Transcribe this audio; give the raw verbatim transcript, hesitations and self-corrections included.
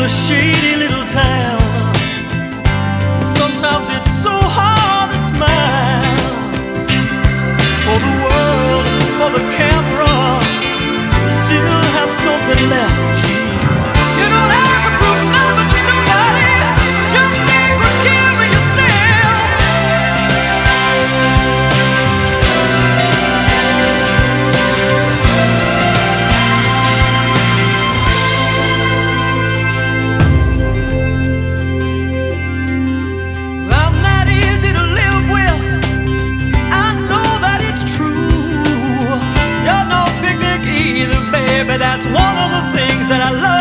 a shady little town. Sometimes it's so hard to smile. For the world, for the camera, still have something left. You don't have to prove nothing to nobody. Just take good care of yourself. I'm not easy to live with. I know that it's true. You're no picnic either, baby. That's one of the things that I love.